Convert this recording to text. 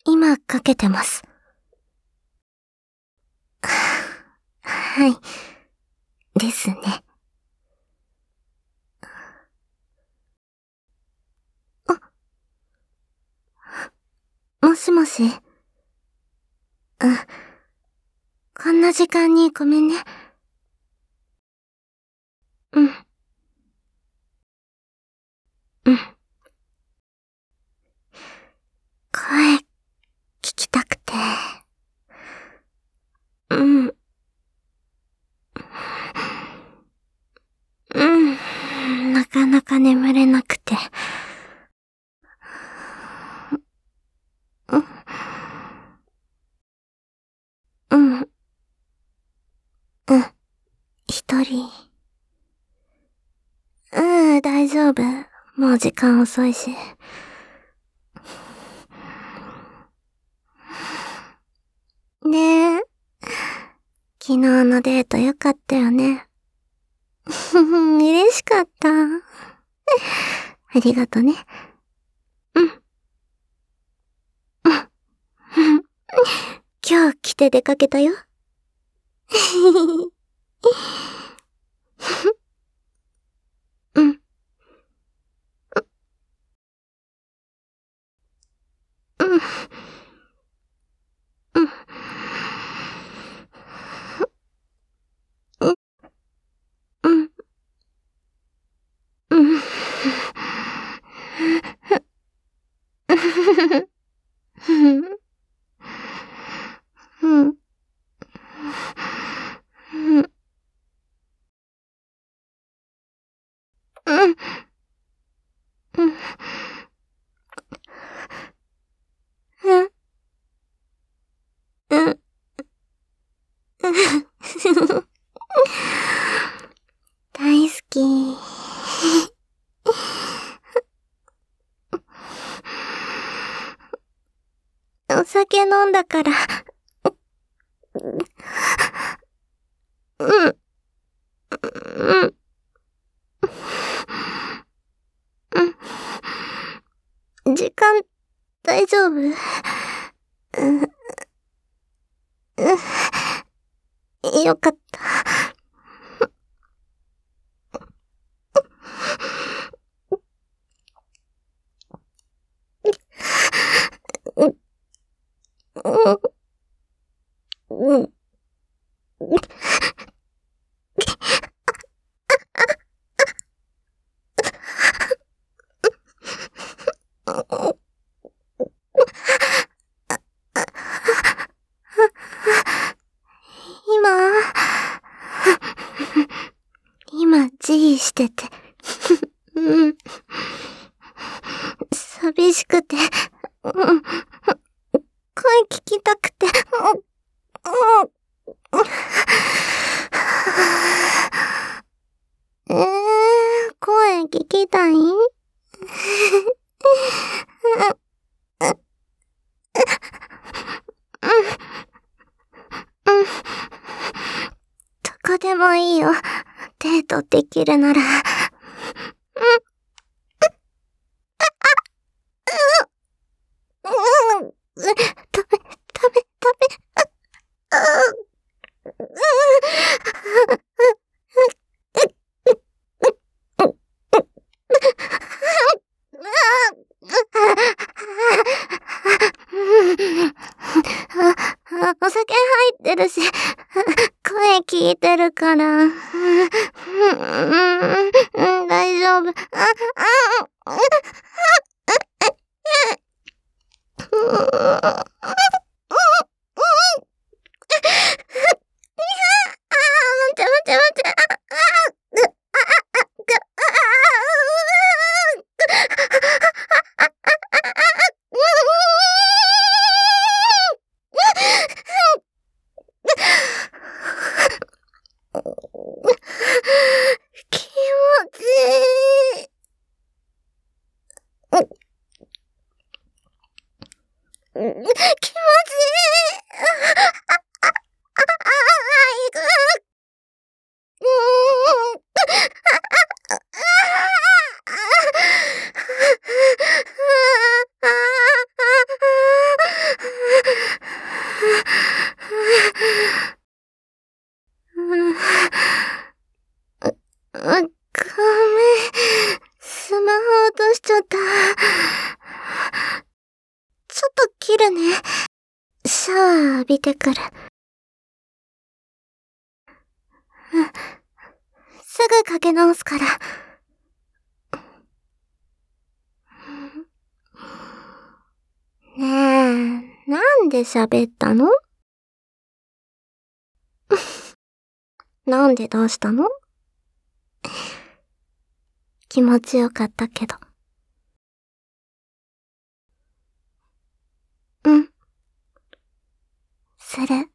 今かけてます。はい。ですね。もしもし。こんな時間にごめんね。うん。うん。声、聞きたくて。うん。うん。なかなか眠れなくて。うん。うん。うん。一人。大丈夫。もう時間遅いし。ねえ。昨日のデートよかったよね。嬉しかった。ありがとね。うん。今日着て出かけたよ。うん。うん。うん。うん。うん。うん。うん。うん。うん。大好き。お酒飲んだから。うん。うん。うん。時間、大丈夫？うん。よかった。うん。うん。今、自慰してて。うん。寂しくて。うん。声聞きたくて。うん。声聞きたい？どこでもいいよ。デートできるなら。お酒入ってるし、声聞いてるから。大丈夫。待って待って待って。気持ちいい。気持ちいい。行く。 しちゃった。ちょっと切るね。シャワー浴びてくる。うん。すぐかけ直すから。ねえ、なんで喋ったの？なんでどうしたの？気持ちよかったけど。うん。する。